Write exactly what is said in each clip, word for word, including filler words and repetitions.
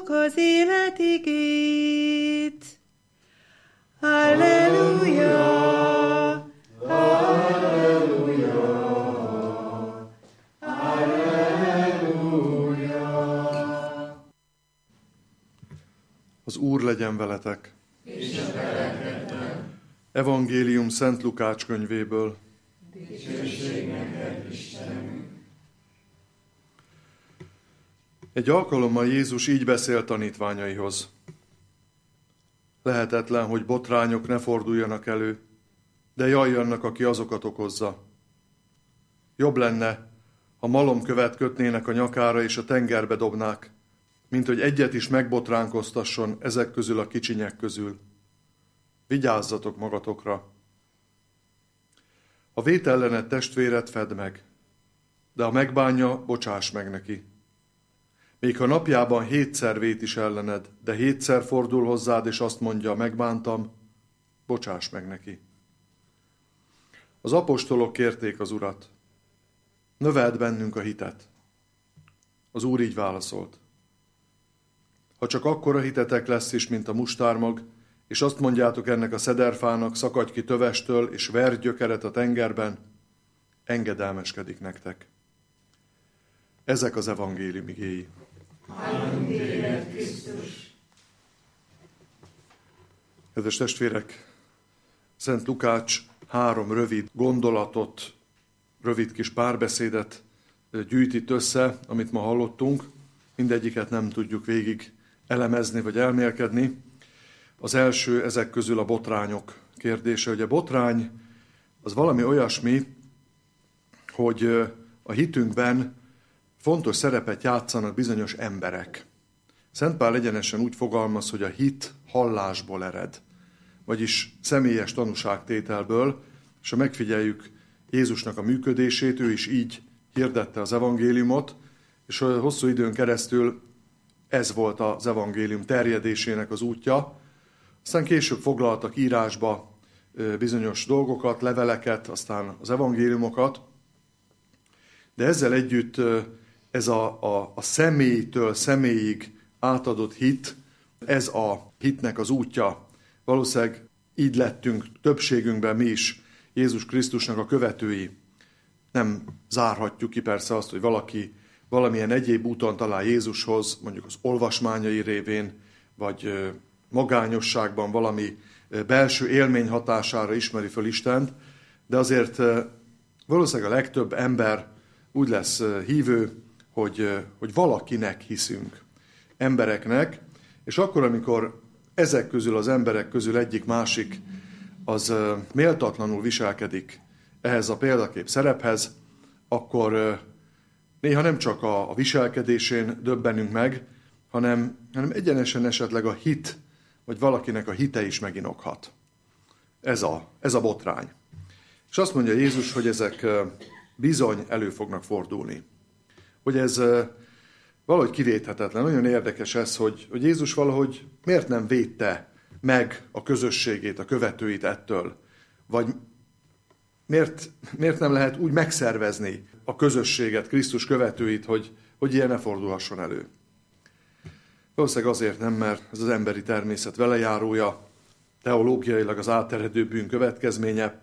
Hallgassuk az élet igét. Halleluja! Halleluja! Halleluja! Az Úr legyen veletek! És a veletek. Evangélium Szent Lukács könyvéből. Dicsőség neked, Istenünk! Egy alkalommal Jézus így beszélt tanítványaihoz. Lehetetlen, hogy botrányok ne forduljanak elő, de jaj annak, aki azokat okozza. Jobb lenne, ha malomkövet kötnének a nyakára és a tengerbe dobnák, mint hogy egyet is megbotránkoztasson ezek közül a kicsinyek közül. Vigyázzatok magatokra! Ha vét ellened testvéret, fedd meg, de ha megbánja, bocsáss meg neki. Még ha napjában hétszer vét is ellened, de hétszer fordul hozzád, és azt mondja, megbántam, bocsáss meg neki. Az apostolok kérték az Urat, növeld bennünk a hitet. Az Úr így válaszolt. Ha csak akkora hitetek lesz is, mint a mustármag, és azt mondjátok ennek a szederfának, szakadj ki tövestől, és verj gyökeret a tengerben, engedelmeskedik nektek. Ezek az evangélium igéi. Áldunk téged, Krisztus! Kedves testvérek, Szent Lukács három rövid gondolatot, rövid kis párbeszédet gyűjt itt össze, amit ma hallottunk. Mindegyiket nem tudjuk végig elemezni vagy elmélkedni. Az első ezek közül a botrányok kérdése. Ugye botrány az valami olyasmi, hogy a hitünkben fontos szerepet játszanak bizonyos emberek. Szent Pál egyenesen úgy fogalmaz, hogy a hit hallásból ered, vagyis személyes tanúságtételből, és ha megfigyeljük Jézusnak a működését, ő is így hirdette az evangéliumot, és hosszú időn keresztül ez volt az evangélium terjedésének az útja. Aztán később foglaltak írásba bizonyos dolgokat, leveleket, aztán az evangéliumokat, de ezzel együtt ez a, a, a személytől személyig átadott hit, ez a hitnek az útja. Valószínűleg így lettünk többségünkben mi is Jézus Krisztusnak a követői. Nem zárhatjuk ki persze azt, hogy valaki valamilyen egyéb úton talál Jézushoz, mondjuk az olvasmányai révén, vagy magányosságban valami belső élmény hatására ismeri föl Istent, de azért valószínűleg a legtöbb ember úgy lesz hívő, hogy, hogy valakinek hiszünk, embereknek, és akkor, amikor ezek közül az emberek közül egyik másik az méltatlanul viselkedik ehhez a példakép szerephez, akkor néha nem csak a, a viselkedésén döbbenünk meg, hanem, hanem egyenesen esetleg a hit, vagy valakinek a hite is meginokhat. Ez a, ez a botrány. És azt mondja Jézus, hogy ezek bizony elő fognak fordulni. Hogy ez valahogy kivéthetetlen. Nagyon érdekes ez, hogy, hogy Jézus valahogy miért nem védte meg a közösségét, a követőit ettől? Vagy miért, miért nem lehet úgy megszervezni a közösséget, Krisztus követőit, hogy, hogy ilyen ne fordulhasson elő? Valószínűleg azért nem, mert ez az emberi természet velejárója, teológiailag az áteredő bűn következménye,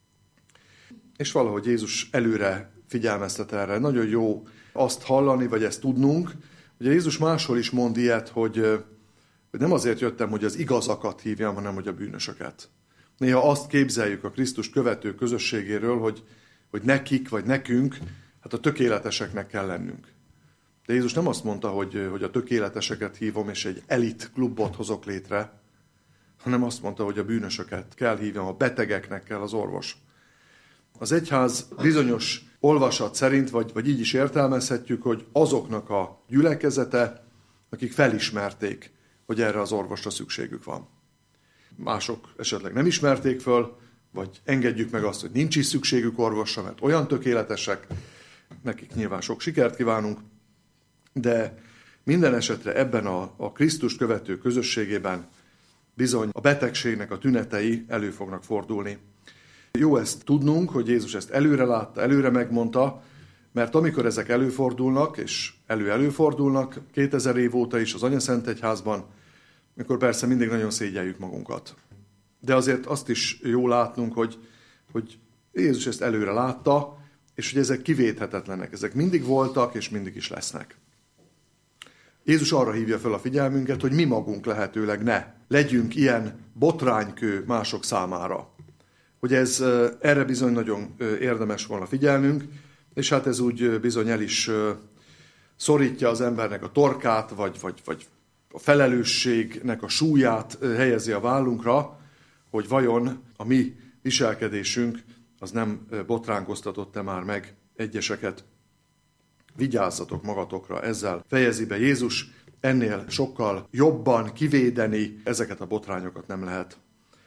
és valahogy Jézus előre figyelmeztet erre. Nagyon jó azt hallani, vagy ezt tudnunk. Ugye Jézus máshol is mond ilyet, hogy, hogy nem azért jöttem, hogy az igazakat hívjam, hanem hogy a bűnösöket. Néha azt képzeljük a Krisztust követő közösségéről, hogy, hogy nekik, vagy nekünk, hát a tökéleteseknek kell lennünk. De Jézus nem azt mondta, hogy, hogy a tökéleteseket hívom, és egy elit klubot hozok létre, hanem azt mondta, hogy a bűnösöket kell hívjam, a betegeknek kell az orvos. Az egyház bizonyos olvasat szerint, vagy, vagy így is értelmezhetjük, hogy azoknak a gyülekezete, akik felismerték, hogy erre az orvosra szükségük van. Mások esetleg nem ismerték föl, vagy engedjük meg azt, hogy nincs is szükségük orvosra, mert olyan tökéletesek, nekik nyilván sok sikert kívánunk, de minden esetre ebben a, a Krisztust követő közösségében bizony a betegségnek a tünetei elő fognak fordulni. Jó ezt tudnunk, hogy Jézus ezt előre látta, előre megmondta, Mert amikor ezek előfordulnak, és elő-előfordulnak, kétezer év óta is az Anyaszentegyházban, amikor persze mindig nagyon szégyeljük magunkat. De azért azt is jó látnunk, hogy, hogy Jézus ezt előre látta, és hogy ezek kivéthetetlenek. Ezek mindig voltak, és mindig is lesznek. Jézus arra hívja fel a figyelmünket, hogy mi magunk lehetőleg ne legyünk ilyen botránykő mások számára. Hogy ez erre bizony nagyon érdemes volna figyelnünk, és hát ez úgy bizony el is szorítja az embernek a torkát, vagy, vagy, vagy a felelősségnek a súlyát helyezi a vállunkra, hogy vajon a mi viselkedésünk az nem botránkoztatott-e már meg egyeseket. Vigyázzatok magatokra, ezzel fejezi be Jézus, ennél sokkal jobban kivédeni ezeket a botrányokat nem lehet.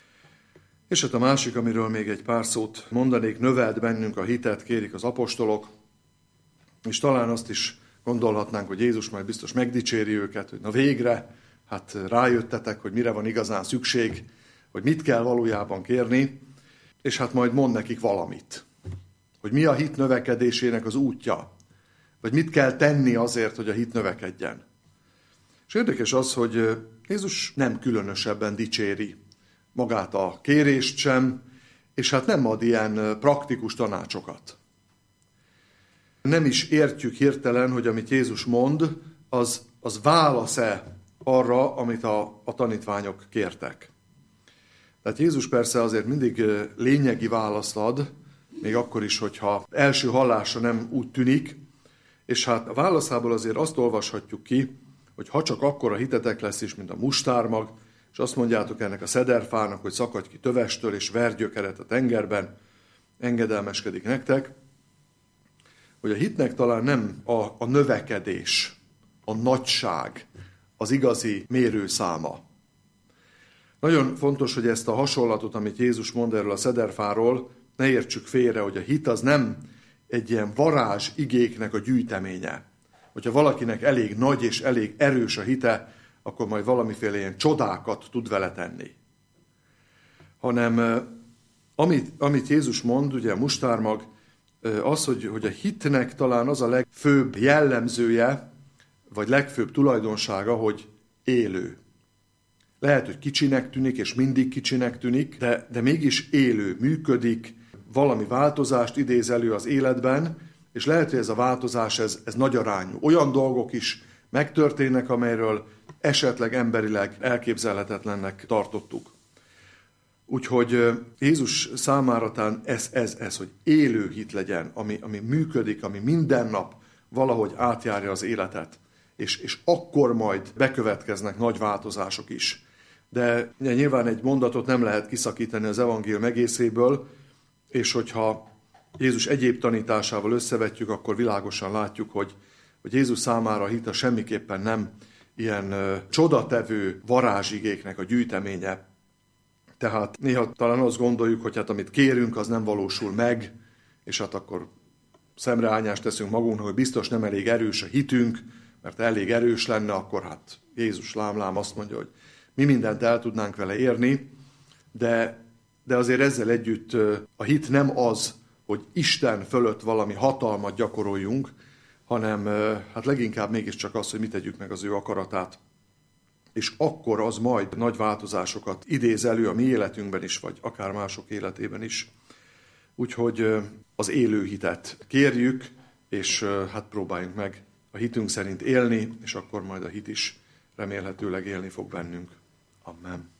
És hát a másik, amiről még egy pár szót mondanék, növeld bennünk a hitet, kérik az apostolok, és talán azt is gondolhatnánk, hogy Jézus majd biztos megdicséri őket, hogy na végre, hát rájöttetek, hogy mire van igazán szükség, hogy mit kell valójában kérni, és hát majd mond nekik valamit. Hogy mi a hit növekedésének az útja, vagy mit kell tenni azért, hogy a hit növekedjen. És érdekes az, hogy Jézus nem különösebben dicséri magát a kérést sem, és hát nem ad ilyen praktikus tanácsokat. Nem is értjük hirtelen, hogy amit Jézus mond, az, az válasz-e arra, amit a, a tanítványok kértek. Tehát Jézus persze azért mindig lényegi választ ad, még akkor is, hogyha első hallásra nem úgy tűnik, és hát a válaszából azért azt olvashatjuk ki, hogy ha csak akkora hitetek lesz is, mint a mustármag, és azt mondjátok ennek a szederfának, hogy szakadj ki tövestől, és verj gyökeret a tengerben, engedelmeskedik nektek, hogy a hitnek talán nem a, a növekedés, a nagyság, az igazi mérőszáma. Nagyon fontos, hogy ezt a hasonlatot, amit Jézus mond erről a szederfáról, ne értsük félre, hogy a hit az nem egy ilyen varázs igéknek a gyűjteménye. Hogyha valakinek elég nagy és elég erős a hite, akkor majd valamiféle ilyen csodákat tud vele tenni. Hanem amit, amit Jézus mond, ugye a mustármag, az, hogy, hogy a hitnek talán az a legfőbb jellemzője, vagy legfőbb tulajdonsága, hogy élő. Lehet, hogy kicsinek tűnik, és mindig kicsinek tűnik, de, de mégis élő, működik, valami változást idéz elő az életben, és lehet, hogy ez a változás, ez, ez nagy arányú. Olyan dolgok is megtörténnek, amelyről esetleg emberileg elképzelhetetlennek tartottuk. Úgyhogy Jézus számára talán ez, ez, ez, hogy élő hit legyen, ami, ami működik, ami minden nap valahogy átjárja az életet, és, és akkor majd bekövetkeznek nagy változások is. De nyilván egy mondatot nem lehet kiszakítani az evangélium egészéből, és hogyha Jézus egyéb tanításával összevetjük, akkor világosan látjuk, hogy, hogy Jézus számára a hit a semmiképpen nem ilyen ö, csodatevő varázsigéknek a gyűjteménye. Tehát néha talán azt gondoljuk, hogy hát amit kérünk, az nem valósul meg, és hát akkor szemreányást teszünk magunknak, hogy biztos nem elég erős a hitünk, mert elég erős lenne, akkor hát Jézus lámlám azt mondja, hogy mi mindent el tudnánk vele érni, de, de azért ezzel együtt a hit nem az, hogy Isten fölött valami hatalmat gyakoroljunk, hanem hát leginkább mégiscsak az, hogy mi tegyük meg az ő akaratát. És akkor az majd nagy változásokat idéz elő a mi életünkben is, vagy akár mások életében is. Úgyhogy az élő hitet kérjük, és hát próbáljunk meg a hitünk szerint élni, és akkor majd a hit is remélhetőleg élni fog bennünk. Amen.